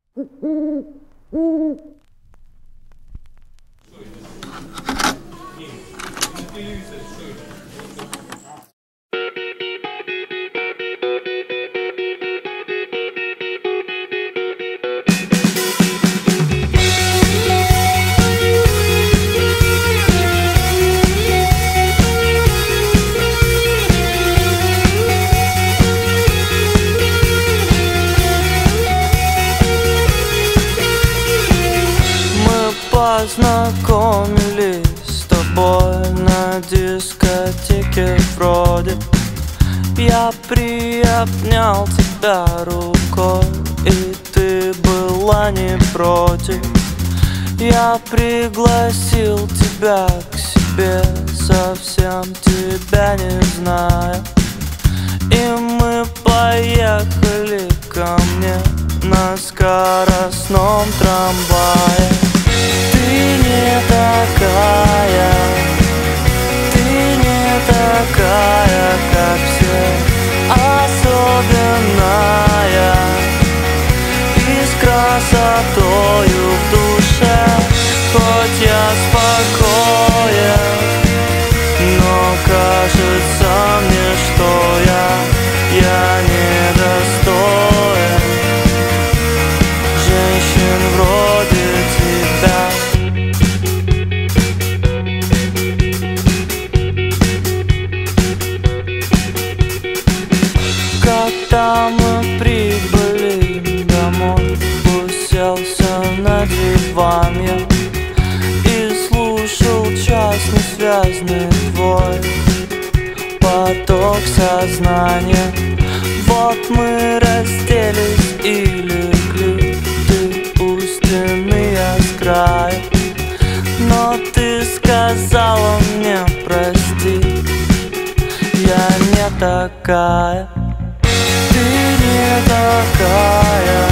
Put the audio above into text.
Познакомились с тобой на дискотеке вроде. Я приобнял тебя рукой, и ты была не против. Я пригласил тебя к себе, совсем тебя не зная. И мы поехали ко мне на скоростном трамвае. Ты не такая, ты не такая, как все, особенная и с красотою в душе. Хоть я спокоен, но кажется мне, что я недостоин женщин вроде тебя. Когда мы прибыли домой, уселся на диван я и слушал час несвязный твой поток сознания. Вот мы разделись и легли, ты у стены, я с краю. Но ты сказала мне прости, я не такая. Ты не такая.